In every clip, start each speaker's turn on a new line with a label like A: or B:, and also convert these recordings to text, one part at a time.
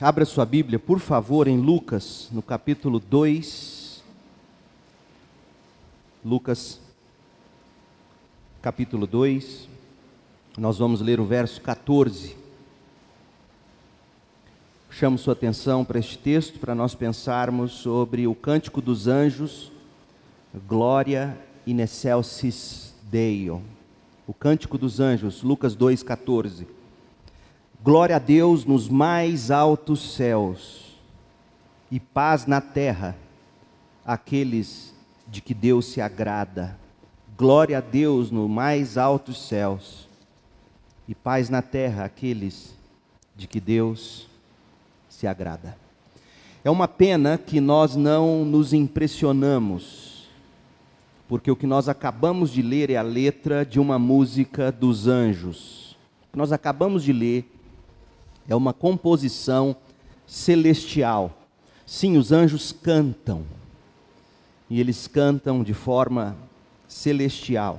A: Abra sua Bíblia, por favor, em Lucas, no capítulo 2. Lucas, capítulo 2. Nós vamos ler o verso 14. Chamo sua atenção para este texto, para nós pensarmos sobre o Cântico dos Anjos, Glória in excelsis Deo. O Cântico dos Anjos, Lucas 2, 14. Glória a Deus nos mais altos céus e paz na terra àqueles de que Deus se agrada. Glória a Deus nos mais altos céus e paz na terra àqueles de que Deus se agrada. É uma pena que nós não nos impressionamos, porque o que nós acabamos de ler é a letra de uma música dos anjos. O que nós acabamos de ler é uma composição celestial. Sim, os anjos cantam, e eles cantam de forma celestial.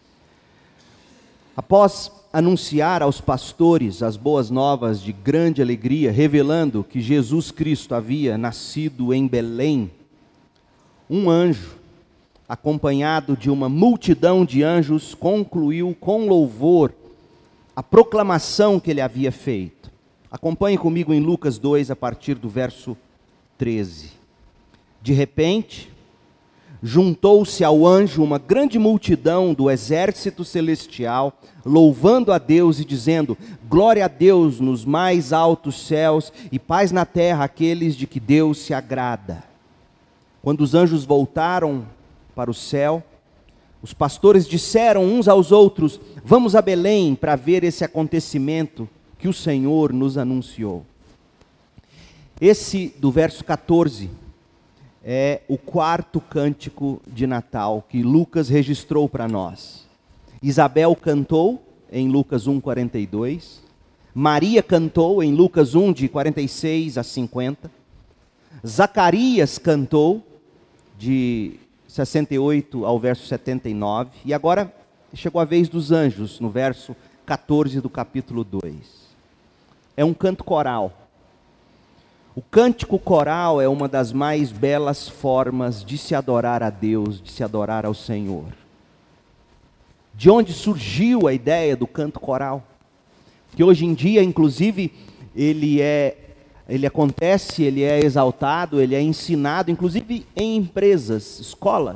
A: Após anunciar aos pastores as boas novas de grande alegria, revelando que Jesus Cristo havia nascido em Belém, um anjo, acompanhado de uma multidão de anjos, concluiu com louvor a proclamação que ele havia feito. Acompanhe comigo em Lucas 2, a partir do verso 13. De repente, juntou-se ao anjo uma grande multidão do exército celestial, louvando a Deus e dizendo: glória a Deus nos mais altos céus e paz na terra àqueles de que Deus se agrada. Quando os anjos voltaram para o céu, os pastores disseram uns aos outros: vamos a Belém para ver esse acontecimento que o Senhor nos anunciou. Esse do verso 14 é o quarto cântico de Natal que Lucas registrou para nós. Isabel cantou em Lucas 1:42, Maria cantou em Lucas 1, de 46 a 50, Zacarias cantou de 68 ao verso 79, e agora chegou a vez dos anjos, no verso 14 do capítulo 2. É um canto coral. O cântico coral é uma das mais belas formas de se adorar a Deus, de se adorar ao Senhor. De onde surgiu a ideia do canto coral? Que hoje em dia, inclusive, ele acontece, ele é exaltado, ele é ensinado, inclusive em empresas, escolas.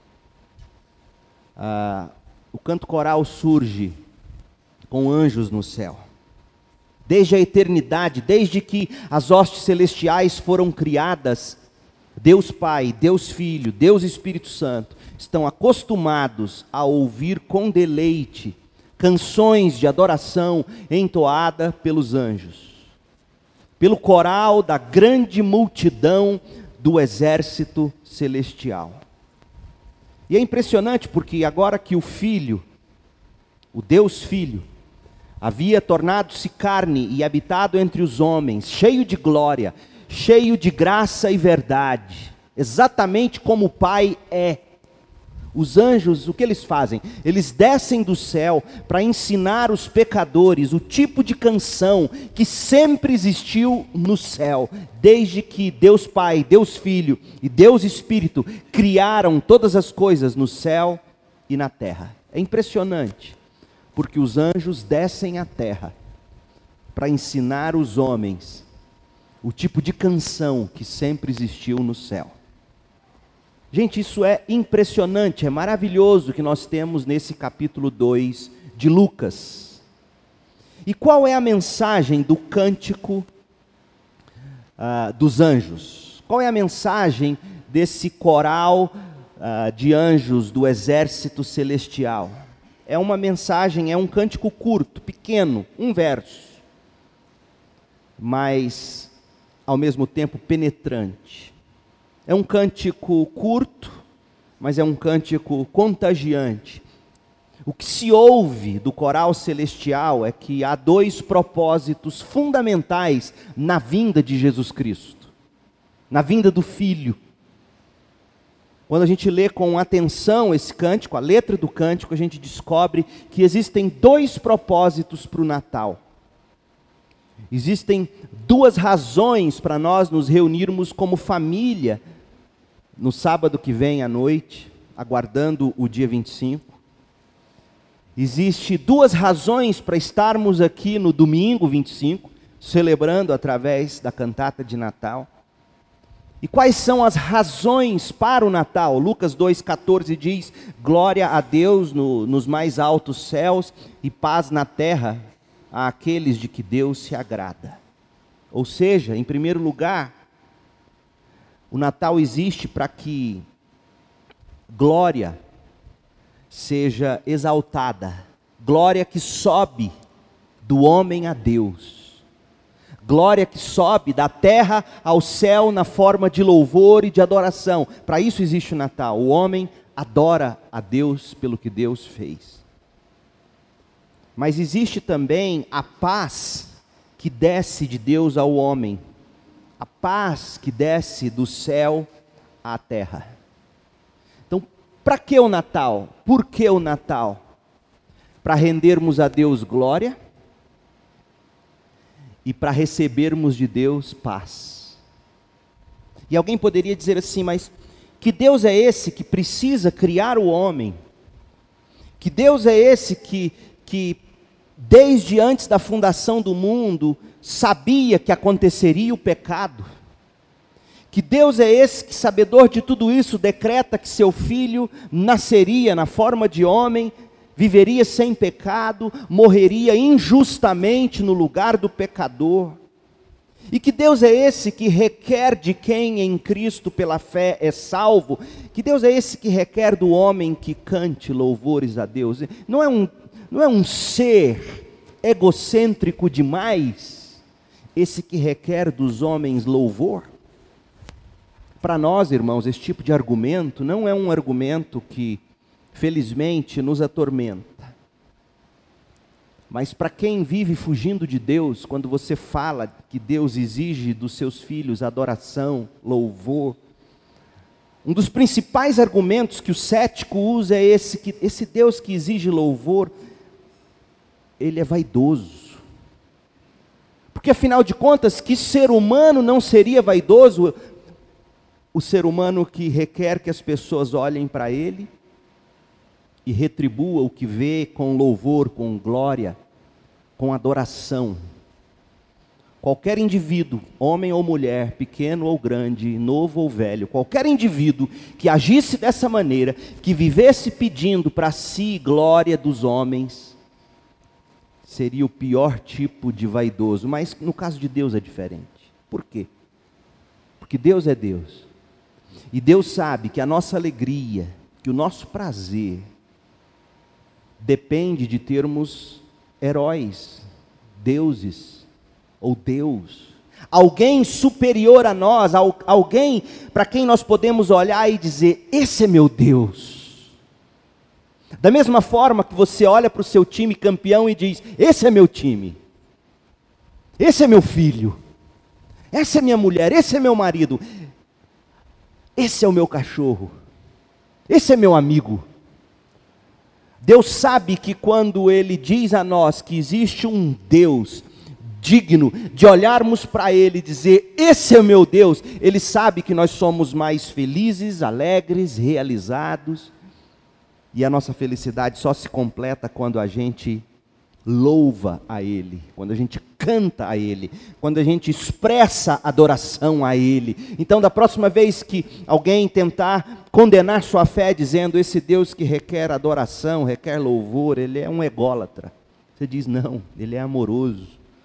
A: O canto coral surge com anjos no céu. Desde a eternidade, desde que as hostes celestiais foram criadas, Deus Pai, Deus Filho, Deus Espírito Santo estão acostumados a ouvir com deleite canções de adoração entoada pelos anjos, pelo coral da grande multidão do exército celestial. E é impressionante porque agora que o Filho, o Deus Filho, havia tornado-se carne e habitado entre os homens, cheio de glória, cheio de graça e verdade, exatamente como o Pai é. Os anjos, o que eles fazem? Eles descem do céu para ensinar os pecadores o tipo de canção que sempre existiu no céu, desde que Deus Pai, Deus Filho e Deus Espírito criaram todas as coisas no céu e na terra. É impressionante, porque os anjos descem à terra para ensinar os homens o tipo de canção que sempre existiu no céu. Gente, isso é impressionante, é maravilhoso que nós temos nesse capítulo 2 de Lucas. E qual é a mensagem do cântico dos anjos? Qual é a mensagem desse coral de anjos do exército celestial? É uma mensagem, é um cântico curto, pequeno, um verso, mas ao mesmo tempo penetrante. É um cântico curto, mas é um cântico contagiante. O que se ouve do coral celestial é que há dois propósitos fundamentais na vinda de Jesus Cristo, na vinda do Filho. Quando a gente lê com atenção esse cântico, a letra do cântico, a gente descobre que existem dois propósitos para o Natal. Existem duas razões para nós nos reunirmos como família no sábado que vem à noite, aguardando o dia 25. Existem duas razões para estarmos aqui no domingo 25, celebrando através da cantata de Natal. E quais são as razões para o Natal? Lucas 2,14 diz: glória a Deus nos mais altos céus e paz na terra àqueles de que Deus se agrada. Ou seja, em primeiro lugar, o Natal existe para que glória seja exaltada, glória que sobe do homem a Deus. Glória que sobe da terra ao céu na forma de louvor e de adoração. Para isso existe o Natal. O homem adora a Deus pelo que Deus fez. Mas existe também a paz que desce de Deus ao homem. A paz que desce do céu à terra. Então, para que o Natal? Por que o Natal? Para rendermos a Deus glória e para recebermos de Deus paz. E alguém poderia dizer assim: mas que Deus é esse que precisa criar o homem? Que Deus é esse que desde antes da fundação do mundo sabia que aconteceria o pecado? Que Deus é esse que, sabedor de tudo isso, decreta que seu filho nasceria na forma de homem, viveria sem pecado, morreria injustamente no lugar do pecador? E que Deus é esse que requer de quem em Cristo pela fé é salvo? Que Deus é esse que requer do homem que cante louvores a Deus? Não é um ser egocêntrico demais esse que requer dos homens louvor? Para nós, irmãos, esse tipo de argumento não é um argumento que felizmente nos atormenta. Mas para quem vive fugindo de Deus, quando você fala que Deus exige dos seus filhos adoração, louvor, um dos principais argumentos que o cético usa é que esse Deus que exige louvor, ele é vaidoso. Porque afinal de contas, que ser humano não seria vaidoso? O ser humano que requer que as pessoas olhem para ele e retribua o que vê com louvor, com glória, com adoração. Qualquer indivíduo, homem ou mulher, pequeno ou grande, novo ou velho, qualquer indivíduo que agisse dessa maneira, que vivesse pedindo para si glória dos homens, seria o pior tipo de vaidoso. Mas no caso de Deus é diferente. Por quê? Porque Deus é Deus. E Deus sabe que a nossa alegria, que o nosso prazer, depende de termos heróis, deuses, ou Deus, alguém superior a nós, alguém para quem nós podemos olhar e dizer: esse é meu Deus. Da mesma forma que você olha para o seu time campeão e diz: esse é meu time, esse é meu filho, essa é minha mulher, esse é meu marido, esse é o meu cachorro, esse é meu amigo. Deus sabe que quando Ele diz a nós que existe um Deus digno de olharmos para Ele e dizer: esse é o meu Deus, Ele sabe que nós somos mais felizes, alegres, realizados, e a nossa felicidade só se completa quando a gente louva a Ele, quando a gente canta a Ele, quando a gente expressa adoração a Ele. Então, da próxima vez que alguém tentar condenar sua fé dizendo: esse Deus que requer adoração, requer louvor, Ele é um ególatra, você diz: não, Ele é amoroso.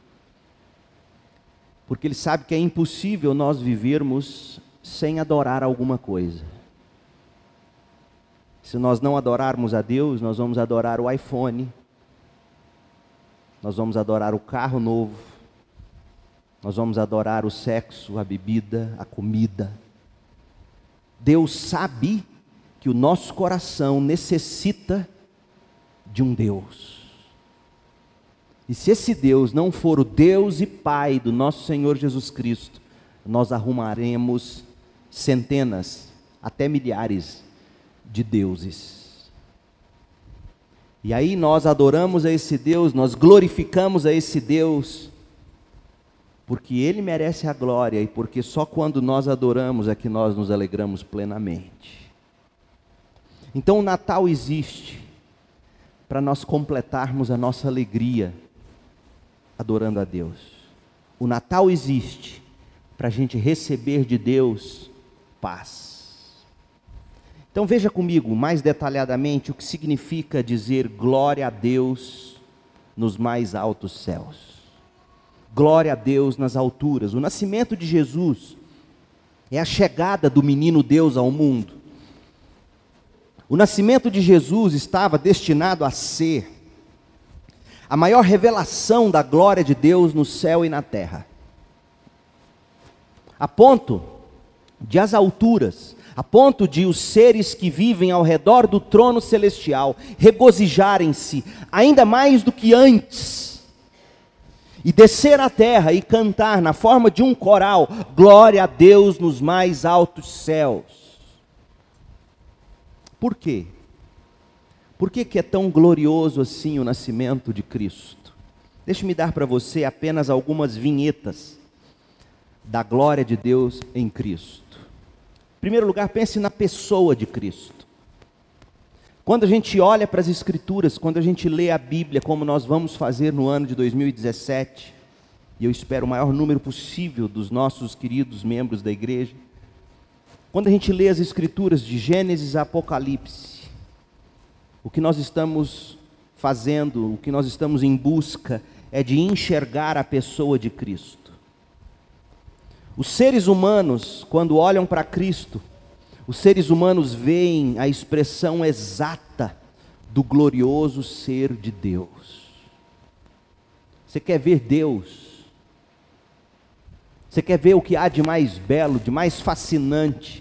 A: Porque Ele sabe que é impossível nós vivermos sem adorar alguma coisa. Se nós não adorarmos a Deus, nós vamos adorar o iPhone, nós vamos adorar o carro novo, nós vamos adorar o sexo, a bebida, a comida. Deus sabe que o nosso coração necessita de um Deus. E se esse Deus não for o Deus e Pai do nosso Senhor Jesus Cristo, nós arrumaremos centenas, até milhares de deuses. E aí nós adoramos a esse Deus, nós glorificamos a esse Deus, porque Ele merece a glória e porque só quando nós adoramos é que nós nos alegramos plenamente. Então o Natal existe para nós completarmos a nossa alegria adorando a Deus. O Natal existe para a gente receber de Deus paz. Então veja comigo mais detalhadamente o que significa dizer glória a Deus nos mais altos céus. Glória a Deus nas alturas. O nascimento de Jesus é a chegada do menino Deus ao mundo. O nascimento de Jesus estava destinado a ser a maior revelação da glória de Deus no céu e na terra. A ponto de as alturas, a ponto de os seres que vivem ao redor do trono celestial regozijarem-se ainda mais do que antes e descer à terra e cantar na forma de um coral, glória a Deus nos mais altos céus. Por quê? Por que é tão glorioso assim o nascimento de Cristo? Deixe-me dar para você apenas algumas vinhetas da glória de Deus em Cristo. Em primeiro lugar, pense na pessoa de Cristo. Quando a gente olha para as Escrituras, quando a gente lê a Bíblia, como nós vamos fazer no ano de 2017, e eu espero o maior número possível dos nossos queridos membros da igreja, quando a gente lê as Escrituras de Gênesis a Apocalipse, o que nós estamos fazendo, o que nós estamos em busca, é de enxergar a pessoa de Cristo. Os seres humanos, quando olham para Cristo, os seres humanos veem a expressão exata do glorioso ser de Deus. Você quer ver Deus? Você quer ver o que há de mais belo, de mais fascinante?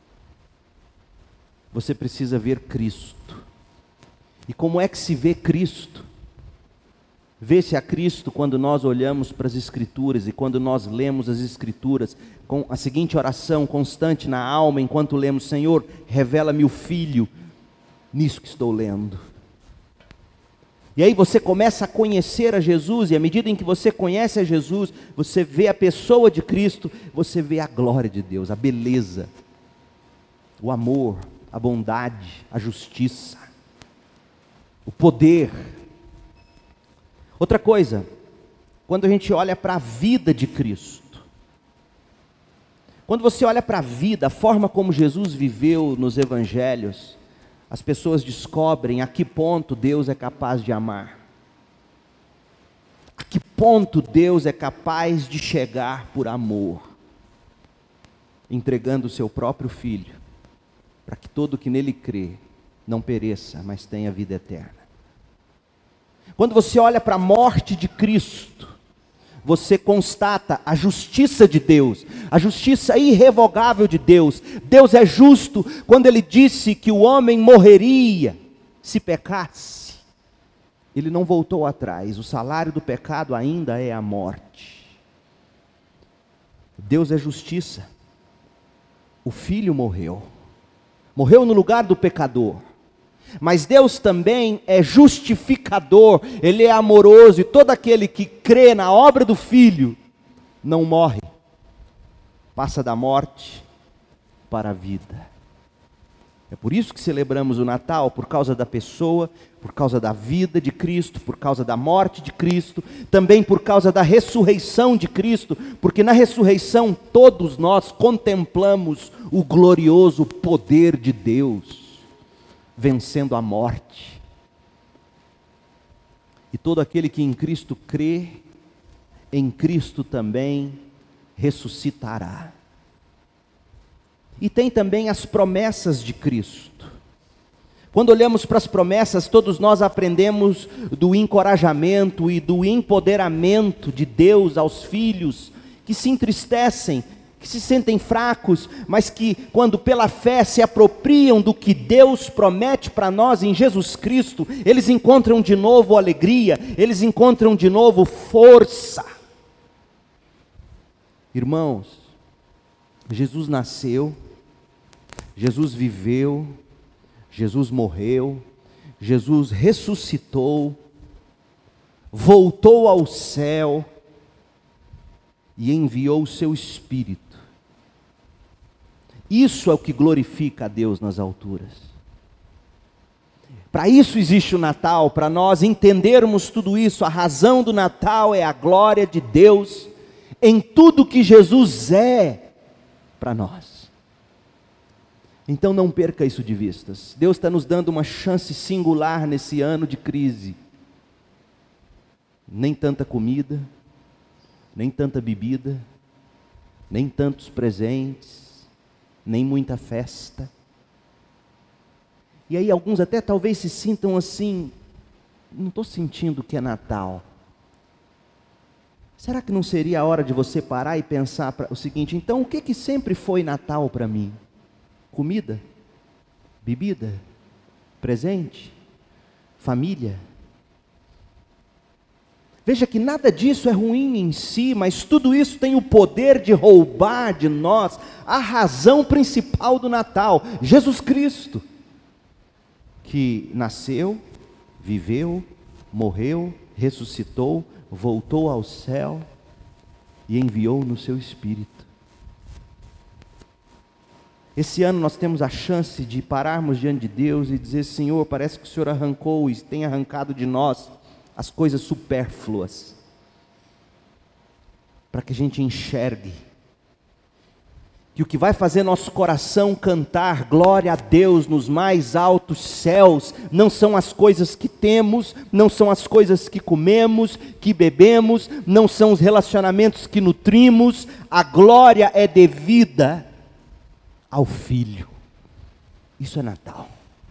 A: Você precisa ver Cristo. E como é que se vê Cristo? Vê-se a Cristo quando nós olhamos para as Escrituras e quando nós lemos as Escrituras com a seguinte oração constante na alma enquanto lemos: Senhor, revela-me o Filho nisso que estou lendo. E aí você começa a conhecer a Jesus, e à medida em que você conhece a Jesus, você vê a pessoa de Cristo, você vê a glória de Deus, a beleza, o amor, a bondade, a justiça, o poder. Outra coisa, quando a gente olha para a vida de Cristo, quando você olha para a vida, a forma como Jesus viveu nos evangelhos, as pessoas descobrem a que ponto Deus é capaz de amar, a que ponto Deus é capaz de chegar por amor, entregando o seu próprio Filho, para que todo que nele crê não pereça, mas tenha vida eterna. Quando você olha para a morte de Cristo, você constata a justiça de Deus, a justiça irrevogável de Deus. Deus é justo quando Ele disse que o homem morreria se pecasse. Ele não voltou atrás, o salário do pecado ainda é a morte. Deus é justiça. O Filho morreu no lugar do pecador. Mas Deus também é justificador, Ele é amoroso, e todo aquele que crê na obra do Filho, não morre, passa da morte para a vida. É por isso que celebramos o Natal, por causa da pessoa, por causa da vida de Cristo, por causa da morte de Cristo, também por causa da ressurreição de Cristo, porque na ressurreição todos nós contemplamos o glorioso poder de Deus, vencendo a morte. E todo aquele que em Cristo crê, em Cristo também ressuscitará. E tem também as promessas de Cristo. Quando olhamos para as promessas, todos nós aprendemos do encorajamento e do empoderamento de Deus aos filhos que se entristecem, que se sentem fracos, mas que quando pela fé se apropriam do que Deus promete para nós em Jesus Cristo, eles encontram de novo alegria, eles encontram de novo força. Irmãos, Jesus nasceu, Jesus viveu, Jesus morreu, Jesus ressuscitou, voltou ao céu, e enviou o seu Espírito. Isso é o que glorifica a Deus nas alturas. Para isso existe o Natal, para nós entendermos tudo isso. A razão do Natal é a glória de Deus em tudo que Jesus é para nós. Então não perca isso de vistas. Deus está nos dando uma chance singular nesse ano de crise. Nem tanta comida, nem tanta bebida, nem tantos presentes, nem muita festa. E aí alguns até talvez se sintam assim, não estou sentindo que é Natal. Será que não seria a hora de você parar e pensar o seguinte, então o que sempre foi Natal para mim? Comida? Bebida? Presente? Família? Veja que nada disso é ruim em si, mas tudo isso tem o poder de roubar de nós a razão principal do Natal, Jesus Cristo, que nasceu, viveu, morreu, ressuscitou, voltou ao céu e enviou no seu Espírito. Esse ano nós temos a chance de pararmos diante de Deus e dizer, Senhor, parece que o Senhor arrancou e tem arrancado de nós as coisas supérfluas, para que a gente enxergue que o que vai fazer nosso coração cantar glória a Deus nos mais altos céus, não são as coisas que temos, não são as coisas que comemos, que bebemos, não são os relacionamentos que nutrimos, a glória é devida ao Filho. Isso é Natal.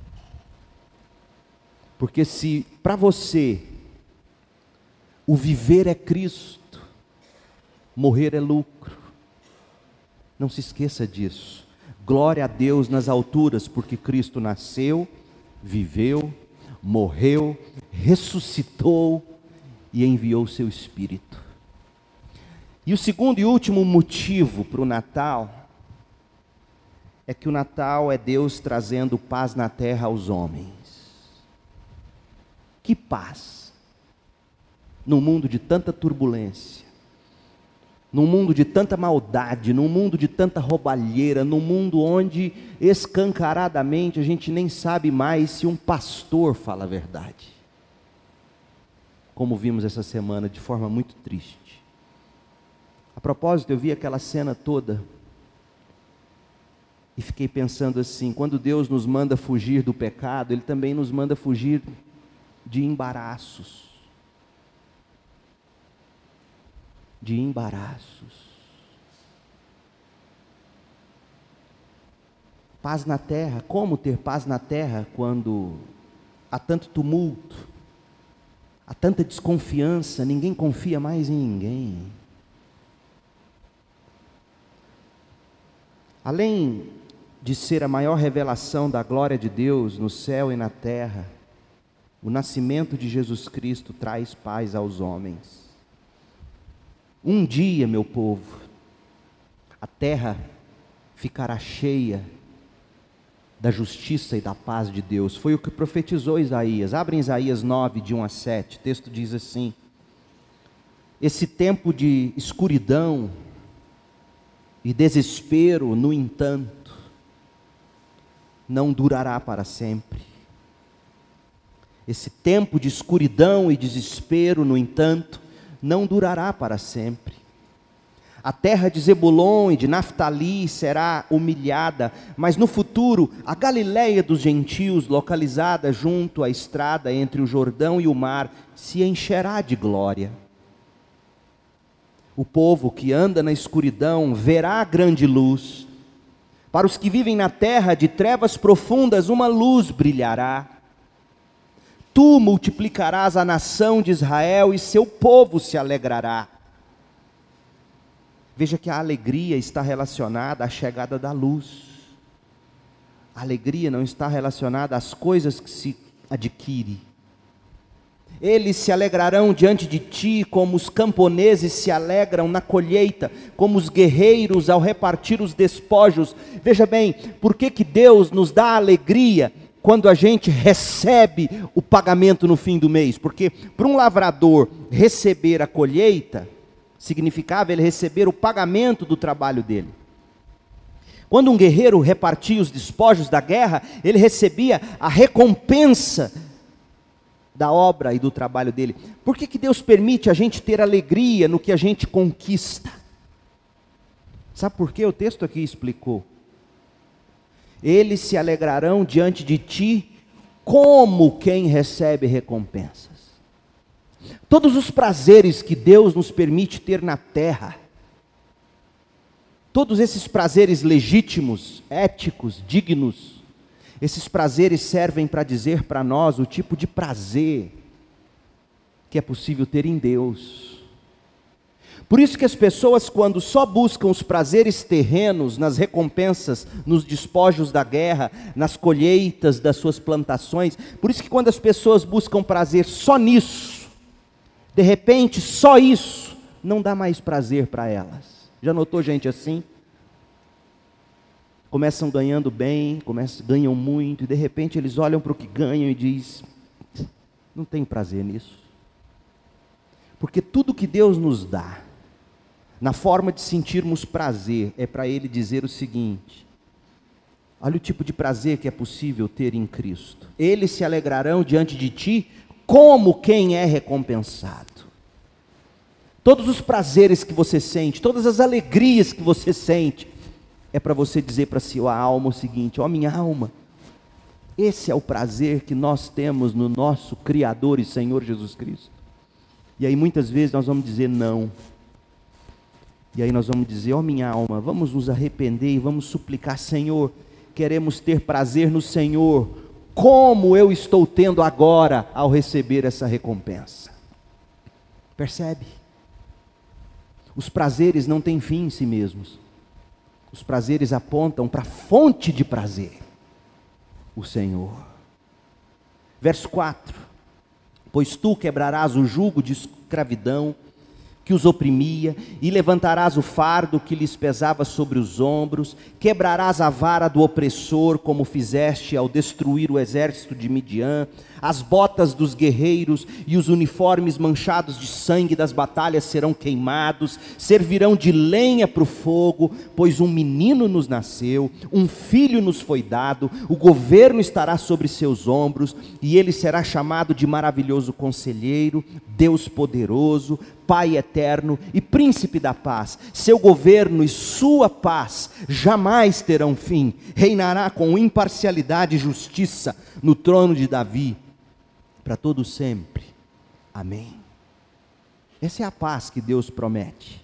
A: Porque se para você o viver é Cristo, morrer é lucro, não se esqueça disso. Glória a Deus nas alturas, porque Cristo nasceu, viveu, morreu, ressuscitou e enviou o seu Espírito. E o segundo e último motivo para o Natal é que o Natal é Deus trazendo paz na terra aos homens. Que paz! Num mundo de tanta turbulência, num mundo de tanta maldade, num mundo de tanta roubalheira, num mundo onde escancaradamente a gente nem sabe mais se um pastor fala a verdade. Como vimos essa semana de forma muito triste. A propósito, eu vi aquela cena toda e fiquei pensando assim, quando Deus nos manda fugir do pecado, Ele também nos manda fugir de embaraços. De embaraços. Paz na terra. Como ter paz na terra quando há tanto tumulto, há tanta desconfiança, ninguém confia mais em ninguém? Além de ser a maior revelação da glória de Deus no céu e na terra, o nascimento de Jesus Cristo traz paz aos homens. Um dia, meu povo, a terra ficará cheia da justiça e da paz de Deus. Foi o que profetizou Isaías. Abre em Isaías 9, de 1 a 7. O texto diz assim: esse tempo de escuridão e desespero, no entanto, não durará para sempre. Esse tempo de escuridão e desespero, no entanto, não durará para sempre. A terra de Zebulon e de Naftali será humilhada, mas no futuro a Galileia dos gentios, localizada junto à estrada entre o Jordão e o mar, se encherá de glória. O povo que anda na escuridão verá a grande luz. Para os que vivem na terra de trevas profundas, uma luz brilhará. Tu multiplicarás a nação de Israel e seu povo se alegrará. Veja que a alegria está relacionada à chegada da luz. A alegria não está relacionada às coisas que se adquire. Eles se alegrarão diante de ti, como os camponeses se alegram na colheita, como os guerreiros ao repartir os despojos. Veja bem, por que Deus nos dá alegria quando a gente recebe o pagamento no fim do mês? Porque para um lavrador receber a colheita, Significava ele receber o pagamento do trabalho dele. Quando um guerreiro repartia os despojos da guerra, ele recebia a recompensa da obra e do trabalho dele. Por que Deus permite a gente ter alegria no que a gente conquista? Sabe por quê? O texto aqui explicou. Eles se alegrarão diante de ti como quem recebe recompensas. Todos os prazeres que Deus nos permite ter na terra, todos esses prazeres legítimos, éticos, dignos, esses prazeres servem para dizer para nós o tipo de prazer que é possível ter em Deus. Por isso que as pessoas, quando só buscam os prazeres terrenos, nas recompensas, nos despojos da guerra, nas colheitas das suas plantações, por isso que quando as pessoas buscam prazer só nisso, de repente só isso não dá mais prazer para elas. Já notou gente assim? Começam ganhando bem, ganham muito, e de repente eles olham para o que ganham e dizem, não tem prazer nisso. Porque tudo que Deus nos dá, na forma de sentirmos prazer, é para Ele dizer o seguinte: olha o tipo de prazer que é possível ter em Cristo. Eles se alegrarão diante de ti como quem é recompensado. Todos os prazeres que você sente, todas as alegrias que você sente, é para você dizer para sua alma o seguinte: ó minha alma, esse é o prazer que nós temos no nosso Criador e Senhor Jesus Cristo. E aí muitas vezes nós vamos dizer não. E aí nós vamos dizer, ó minha alma, vamos nos arrepender e vamos suplicar, Senhor, queremos ter prazer no Senhor, como eu estou tendo agora ao receber essa recompensa. Percebe? Os prazeres não têm fim em si mesmos. Os prazeres apontam para a fonte de prazer, o Senhor. Verso 4. Pois tu quebrarás o jugo de escravidão que os oprimia, e levantarás o fardo que lhes pesava sobre os ombros, quebrarás a vara do opressor, como fizeste ao destruir o exército de Midian, as botas dos guerreiros e os uniformes manchados de sangue das batalhas serão queimados, servirão de lenha para o fogo, pois um menino nos nasceu, um filho nos foi dado, o governo estará sobre seus ombros, e ele será chamado de maravilhoso conselheiro, Deus poderoso, Pai eterno e príncipe da paz. Seu governo e sua paz jamais terão fim. Reinará com imparcialidade e justiça no trono de Davi para todo sempre. Amém. Essa é a paz que Deus promete.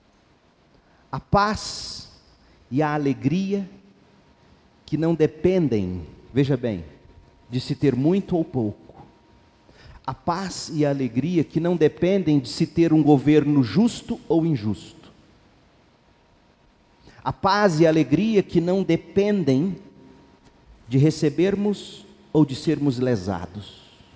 A: A paz e a alegria que não dependem, veja bem, de se ter muito ou pouco. A paz e a alegria que não dependem de se ter um governo justo ou injusto. A paz e a alegria que não dependem de recebermos ou de sermos lesados.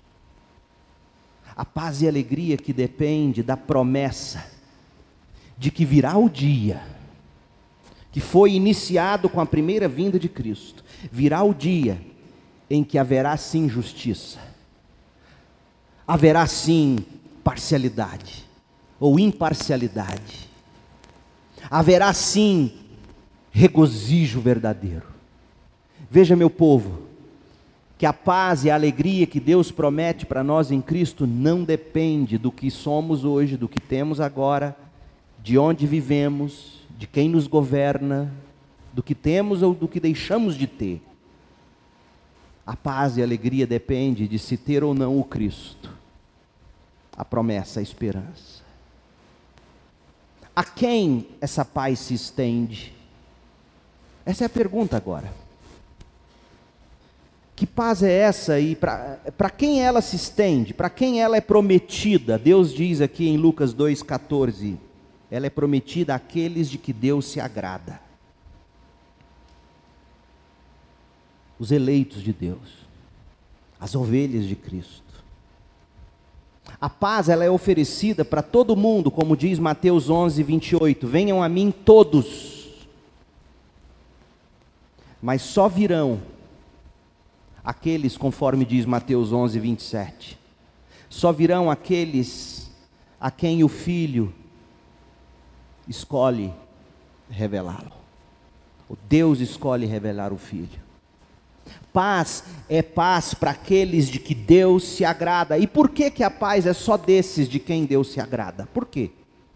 A: A paz e a alegria que depende da promessa de que virá o dia, que foi iniciado com a primeira vinda de Cristo, virá o dia em que haverá sim justiça. Haverá sim parcialidade ou imparcialidade. Haverá sim regozijo verdadeiro. Veja, meu povo, que a paz e a alegria que Deus promete para nós em Cristo não depende do que somos hoje, do que temos agora, de onde vivemos, de quem nos governa, do que temos ou do que deixamos de ter. A paz e a alegria depende de se ter ou não o Cristo, a promessa, a esperança. A quem essa paz se estende? Essa é a pergunta agora. Que paz é essa e para quem ela se estende? Para quem ela é prometida? Deus diz aqui em Lucas 2,14, ela é prometida àqueles de que Deus se agrada. Os eleitos de Deus, as ovelhas de Cristo. A paz, ela é oferecida para todo mundo, como diz Mateus 11:28, venham a mim todos, mas só virão aqueles, conforme diz Mateus 11:27, só virão aqueles a quem o Filho escolhe revelá-lo. O Deus escolhe revelar o Filho. Paz é paz para aqueles de que Deus se agrada. E por que a paz é só desses de quem Deus se agrada? Por quê?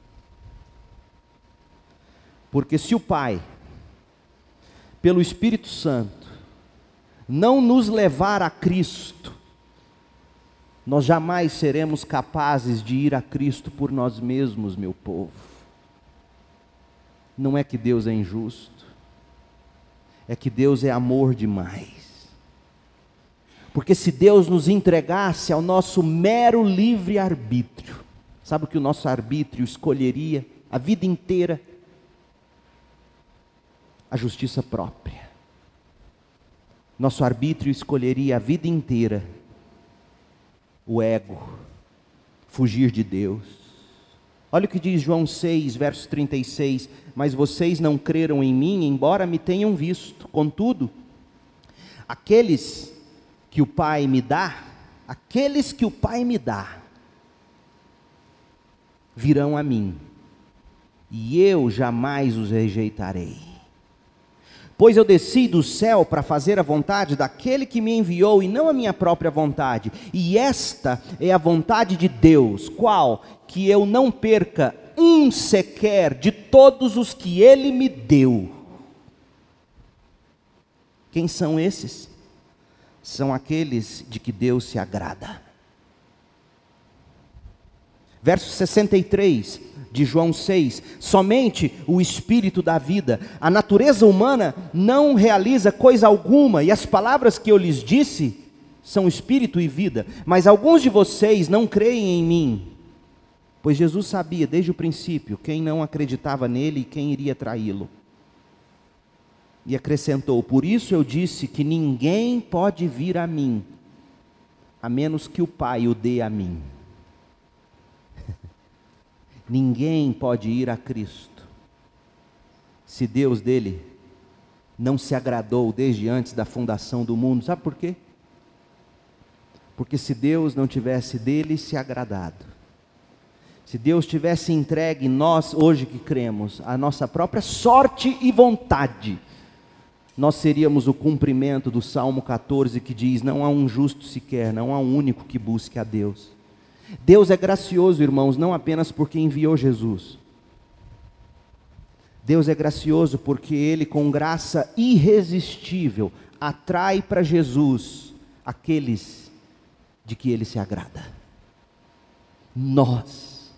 A: Porque se o Pai, pelo Espírito Santo, não nos levar a Cristo, nós jamais seremos capazes de ir a Cristo por nós mesmos, meu povo. Não é que Deus é injusto, é que Deus é amor demais. Porque se Deus nos entregasse ao nosso mero livre-arbítrio, sabe o que o nosso arbítrio escolheria a vida inteira? A justiça própria. Nosso arbítrio escolheria a vida inteira o ego, fugir de Deus. Olha o que diz João 6, verso 36, mas vocês não creram em mim, embora me tenham visto. Contudo, aqueles que o Pai me dá, virão a mim, e eu jamais os rejeitarei. Pois eu desci do céu para fazer a vontade daquele que me enviou, e não a minha própria vontade. E esta é a vontade de Deus, qual? Que eu não perca um sequer de todos os que Ele me deu. Quem são esses? São aqueles de que Deus se agrada. Verso 63 de João 6, somente o Espírito dá vida, a natureza humana não realiza coisa alguma, e as palavras que eu lhes disse são Espírito e vida, mas alguns de vocês não creem em mim, pois Jesus sabia desde o princípio quem não acreditava nele e quem iria traí-lo. E acrescentou, por isso eu disse que ninguém pode vir a mim, a menos que o Pai o dê a mim. Ninguém pode ir a Cristo, se Deus dele não se agradou desde antes da fundação do mundo. Sabe por quê? Porque se Deus não tivesse dele se agradado, se Deus tivesse entregue nós, hoje que cremos, a nossa própria sorte e vontade, nós seríamos o cumprimento do Salmo 14 que diz, não há um justo sequer, não há um único que busque a Deus. Deus é gracioso, irmãos, não apenas porque enviou Jesus. Deus é gracioso porque Ele, com graça irresistível, atrai para Jesus aqueles de que Ele se agrada. Nós.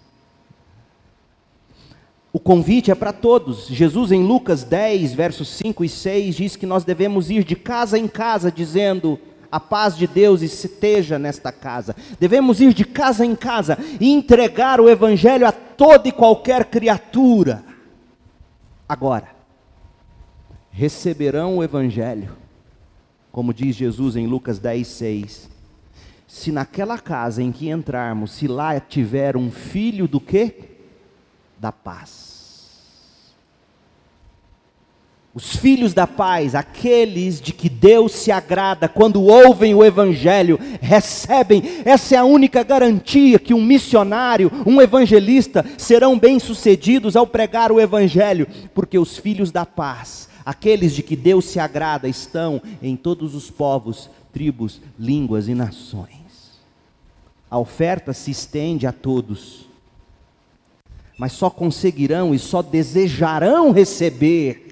A: O convite é para todos. Jesus em Lucas 10, versos 5 e 6, diz que nós devemos ir de casa em casa, dizendo, a paz de Deus esteja nesta casa. Devemos ir de casa em casa e entregar o Evangelho a toda e qualquer criatura. Agora, receberão o Evangelho, como diz Jesus em Lucas 10, 6, se naquela casa em que entrarmos, se lá tiver um filho do quê? Da paz. Os filhos da paz, aqueles de que Deus se agrada, quando ouvem o Evangelho, recebem, essa é a única garantia que um missionário, um evangelista, serão bem-sucedidos ao pregar o Evangelho, porque os filhos da paz, aqueles de que Deus se agrada, estão em todos os povos, tribos, línguas e nações. A oferta se estende a todos, mas só conseguirão e só desejarão receber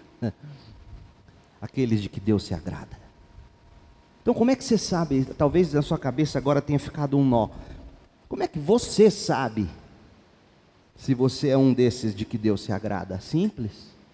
A: aqueles de que Deus se agrada. Então como é que você sabe, talvez na sua cabeça agora tenha ficado um nó, como é que você sabe se você é um desses de que Deus se agrada? Simples.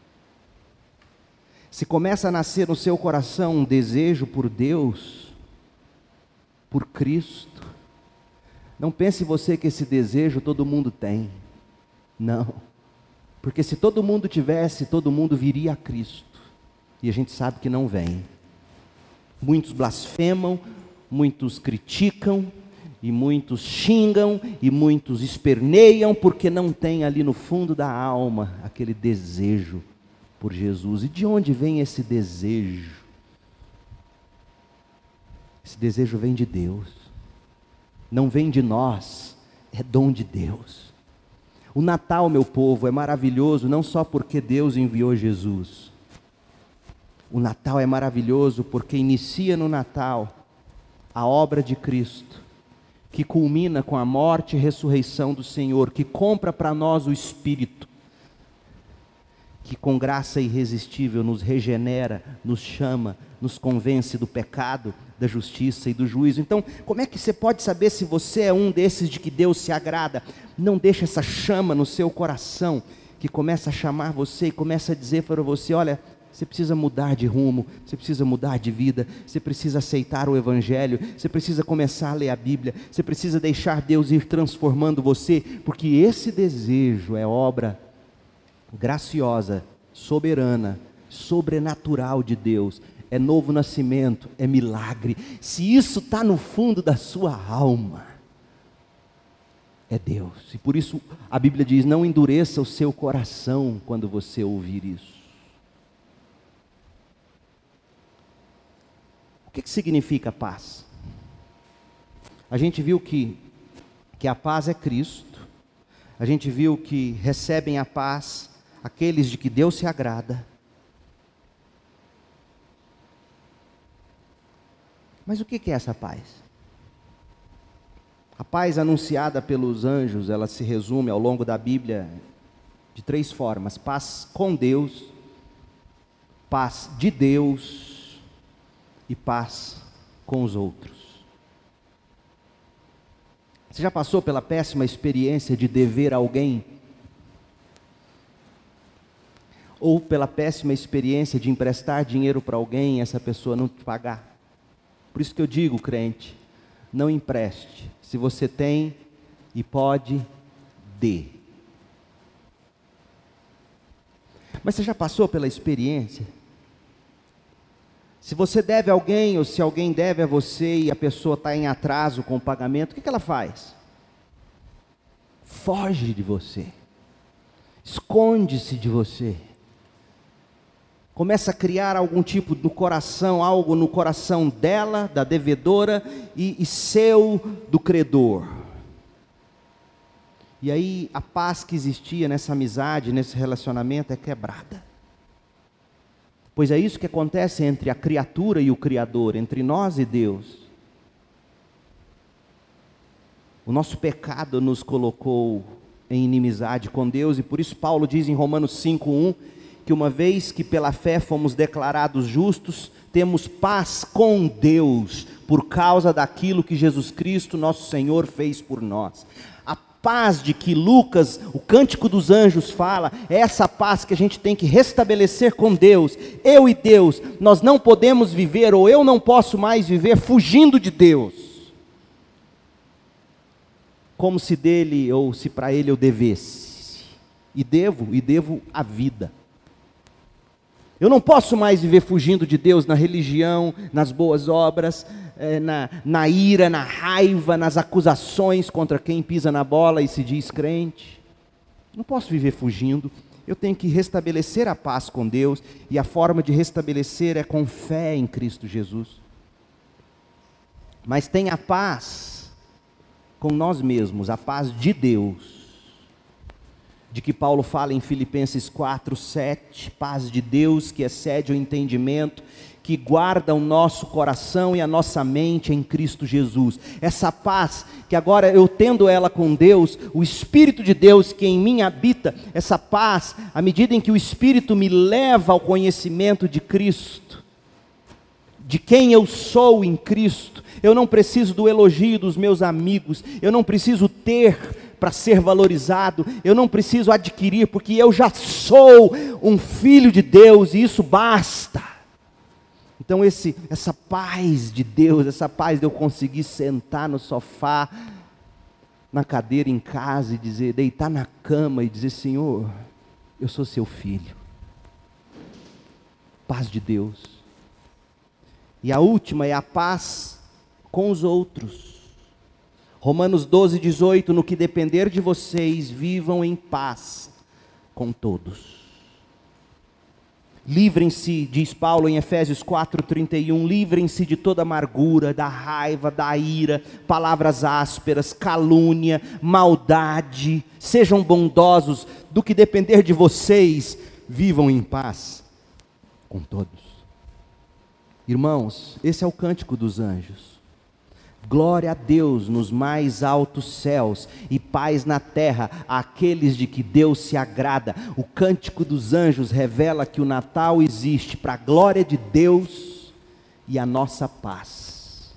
A: Se começa a nascer no seu coração um desejo por Deus, por Cristo, não pense você que esse desejo todo mundo tem, não, porque se todo mundo tivesse, todo mundo viria a Cristo. E a gente sabe que não vem. Muitos blasfemam, muitos criticam, e muitos xingam, e muitos esperneiam, porque não tem ali no fundo da alma aquele desejo por Jesus. E de onde vem esse desejo? Esse desejo vem de Deus. Não vem de nós, é dom de Deus. O Natal, meu povo, é maravilhoso não só porque Deus enviou Jesus. O Natal é maravilhoso porque inicia no Natal a obra de Cristo, que culmina com a morte e ressurreição do Senhor, que compra para nós o Espírito, que com graça irresistível nos regenera, nos chama, nos convence do pecado, da justiça e do juízo. Então, como é que você pode saber se você é um desses de que Deus se agrada? Não deixe essa chama no seu coração, que começa a chamar você e começa a dizer para você: olha, você precisa mudar de rumo, você precisa mudar de vida, você precisa aceitar o Evangelho, você precisa começar a ler a Bíblia, você precisa deixar Deus ir transformando você, porque esse desejo é obra graciosa, soberana, sobrenatural de Deus. É novo nascimento, é milagre. Se isso está no fundo da sua alma, é Deus. E por isso a Bíblia diz: não endureça o seu coração quando você ouvir isso. O que significa paz? A gente viu que a paz é Cristo. A gente viu que recebem a paz aqueles de que Deus se agrada. Mas o que é essa paz? A paz anunciada pelos anjos, ela se resume ao longo da Bíblia de 3 formas: paz com Deus, paz de Deus e paz com os outros. Você já passou pela péssima experiência de dever a alguém? Ou pela péssima experiência de emprestar dinheiro para alguém e essa pessoa não te pagar? Por isso que eu digo, crente, não empreste. Se você tem e pode, dê. Mas você já passou pela experiência? Se você deve a alguém, ou se alguém deve a você e a pessoa está em atraso com o pagamento, o que ela faz? Foge de você. Esconde-se de você. Começa a criar algum tipo no coração, algo no coração dela, da devedora, e seu, do credor. E aí a paz que existia nessa amizade, nesse relacionamento é quebrada. Pois é isso que acontece entre a criatura e o Criador, entre nós e Deus. O nosso pecado nos colocou em inimizade com Deus, e por isso Paulo diz em Romanos 5:1, que uma vez que pela fé fomos declarados justos, temos paz com Deus, por causa daquilo que Jesus Cristo, nosso Senhor, fez por nós. A paz de que Lucas, o Cântico dos Anjos, fala, é essa paz que a gente tem que restabelecer com Deus. Eu e Deus, nós não podemos viver, ou eu não posso mais viver fugindo de Deus, como se dele, ou se para ele eu devesse. E devo a vida. Eu não posso mais viver fugindo de Deus na religião, nas boas obras, na ira, na raiva, nas acusações contra quem pisa na bola e se diz crente. Não posso viver fugindo. Eu tenho que restabelecer a paz com Deus, e a forma de restabelecer é com fé em Cristo Jesus. Mas tem a paz com nós mesmos, a paz de Deus, de que Paulo fala em Filipenses 4:7, paz de Deus que excede o entendimento, que guarda o nosso coração e a nossa mente em Cristo Jesus. Essa paz, que agora eu tendo ela com Deus, o Espírito de Deus que em mim habita, essa paz, à medida em que o Espírito me leva ao conhecimento de Cristo, de quem eu sou em Cristo, eu não preciso do elogio dos meus amigos, eu não preciso ter para ser valorizado, eu não preciso adquirir, porque eu já sou um filho de Deus, e isso basta. Então essa paz de Deus, essa paz de eu conseguir sentar no sofá, na cadeira em casa, e dizer, deitar na cama e dizer, Senhor, eu sou seu filho. Paz de Deus. E a última é a paz com os outros. Romanos 12:18, no que depender de vocês, vivam em paz com todos. Livrem-se, diz Paulo em Efésios 4:31, livrem-se de toda amargura, da raiva, da ira, palavras ásperas, calúnia, maldade. Sejam bondosos, do que depender de vocês, vivam em paz com todos. Irmãos, esse é o cântico dos anjos. Glória a Deus nos mais altos céus e paz na terra àqueles de que Deus se agrada. O cântico dos anjos revela que o Natal existe para a glória de Deus e a nossa paz.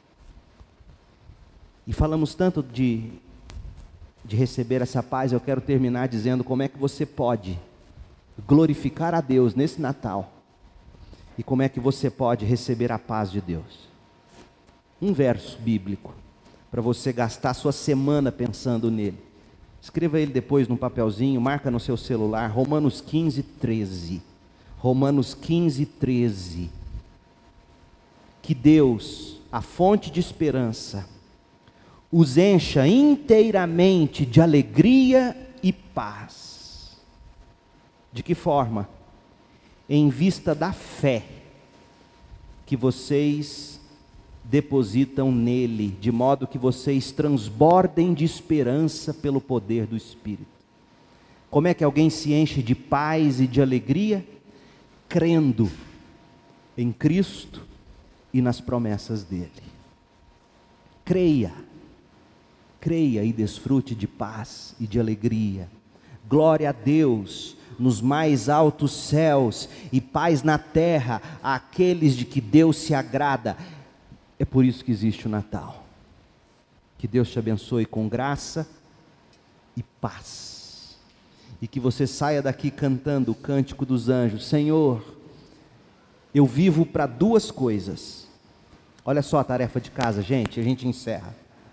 A: E falamos tanto de receber essa paz, eu quero terminar dizendo como é que você pode glorificar a Deus nesse Natal e como é que você pode receber a paz de Deus. Um verso bíblico, para você gastar sua semana pensando nele. Escreva ele depois num papelzinho, marca no seu celular, Romanos 15:13. Romanos 15:13. Que Deus, a fonte de esperança, os encha inteiramente de alegria e paz. De que forma? Em vista da fé que vocês depositam nele, de modo que vocês transbordem de esperança pelo poder do Espírito. Como é que alguém se enche de paz e de alegria? Crendo em Cristo e nas promessas dele. Creia e desfrute de paz e de alegria. Glória a Deus nos mais altos céus e paz na terra àqueles de que Deus se agrada. É por isso que existe o Natal. Que Deus te abençoe com graça e paz. E que você saia daqui cantando o cântico dos anjos. Senhor, eu vivo para duas coisas. Olha só a tarefa de casa, gente, a gente encerra.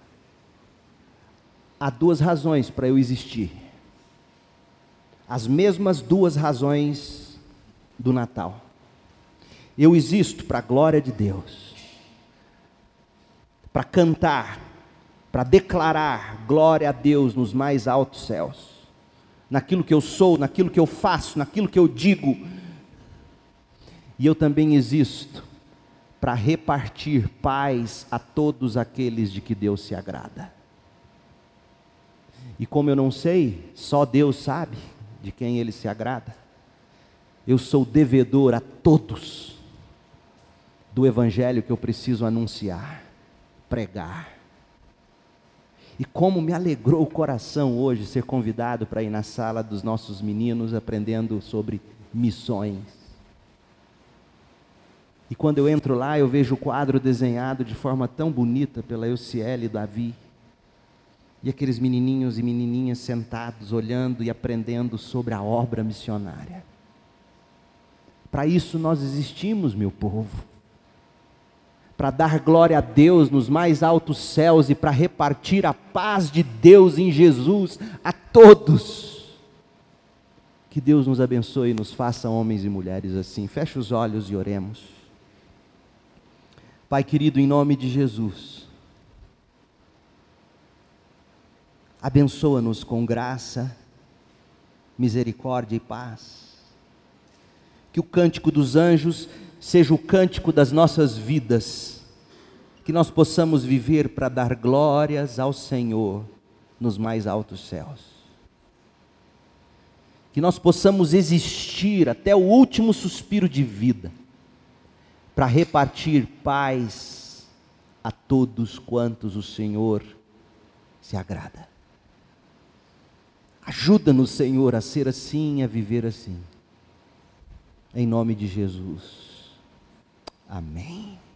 A: Há duas razões para eu existir. As mesmas duas razões do Natal. Eu existo para a glória de Deus. Para cantar, para declarar glória a Deus nos mais altos céus, naquilo que eu sou, naquilo que eu faço, naquilo que eu digo. E eu também existo para repartir paz a todos aqueles de que Deus se agrada. E como eu não sei, só Deus sabe de quem Ele se agrada, eu sou devedor a todos do Evangelho que eu preciso anunciar, pregar. E como me alegrou o coração hoje ser convidado para ir na sala dos nossos meninos aprendendo sobre missões. E quando eu entro lá, eu vejo o quadro desenhado de forma tão bonita pela Euciele e Davi. E aqueles menininhos e menininhas sentados, olhando e aprendendo sobre a obra missionária. Para isso nós existimos, meu povo. Para dar glória a Deus nos mais altos céus e para repartir a paz de Deus em Jesus a todos. Que Deus nos abençoe e nos faça homens e mulheres assim. Feche os olhos e oremos. Pai querido, em nome de Jesus, abençoa-nos com graça, misericórdia e paz. Que o cântico dos anjos seja o cântico das nossas vidas, que nós possamos viver para dar glórias ao Senhor nos mais altos céus. Que nós possamos existir até o último suspiro de vida, para repartir paz a todos quantos o Senhor se agrada. Ajuda-nos, Senhor, a ser assim, a viver assim. Em nome de Jesus. Amém.